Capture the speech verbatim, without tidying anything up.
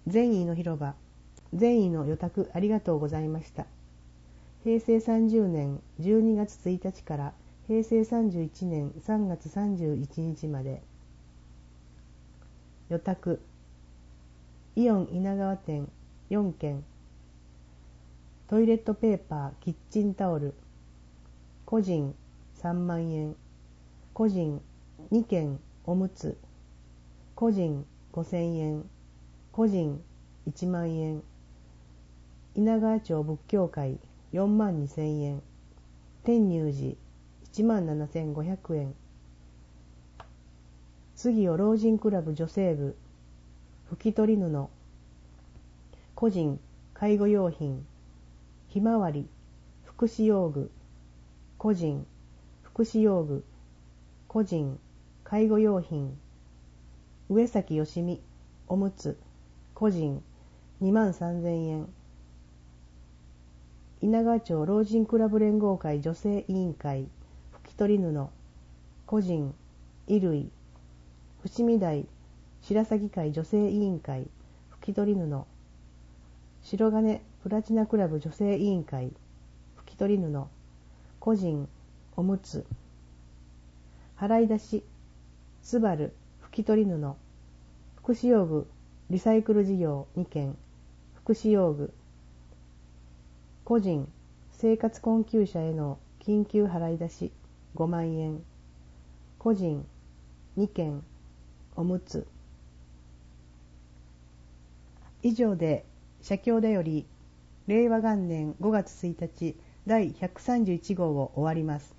善意の広場、善意の予託ありがとうございました。へいせいさんじゅうねんじゅうにがつついたちからへいせいさんじゅういちねんさんがつさんじゅういちにちまで。予託、イオン稲川店よんけん、トイレットペーパー、キッチンタオル、個人さんまんえん、個人にけんおむつ、個人ごせんえん、個人いちまんえん、稲川町仏教会よんまんにせんえん、天乳寺いちまんななせんごひゃくえん、杉尾老人クラブ女性部拭き取り布、個人介護用品、ひまわり福祉用具、個人福祉用具、個人介護用品、上崎よしみおむつ、個人にまんさんぜんえん、稲川町老人クラブ連合会女性委員会拭き取り布、個人衣類、伏見台白鷺会女性委員会拭き取り布、白金プラチナクラブ女性委員会拭き取り布、個人おむつ、払い出しスバル拭き取り布、福祉用具リサイクル事業にけん、福祉用具、個人生活困窮者への緊急払い出しごまんえん、個人にけんおむつ。以上で写経だよりれいわがんねんごがつついたちだいひゃくさんじゅういちごうを終わります。